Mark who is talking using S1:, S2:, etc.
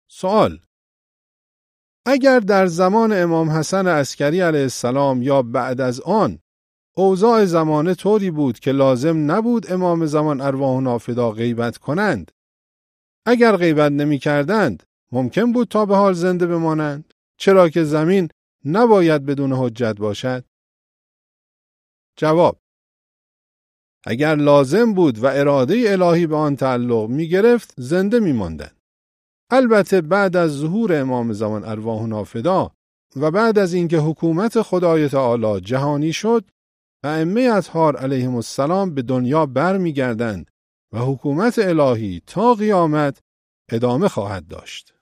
S1: سوال: اگر در زمان امام حسن عسکری علیه السلام یا بعد از آن اوضاع زمانه طوری بود که لازم نبود امام زمان ارواحنا فدا غیبت کنند، اگر غیبت نمی کردند ممکن بود تا به حال زنده بمانند؟ چرا که زمین نباید بدون حجت باشد؟ جواب: اگر لازم بود و اراده الهی به آن تعلق می گرفت زنده می ماندند. البته بعد از ظهور امام زمان ارواحنا فدا و بعد از اینکه حکومت خدای تعالی جهانی شد، ائمه اطهار علیهم السلام به دنیا برمیگردند و حکومت الهی تا قیامت ادامه خواهد داشت.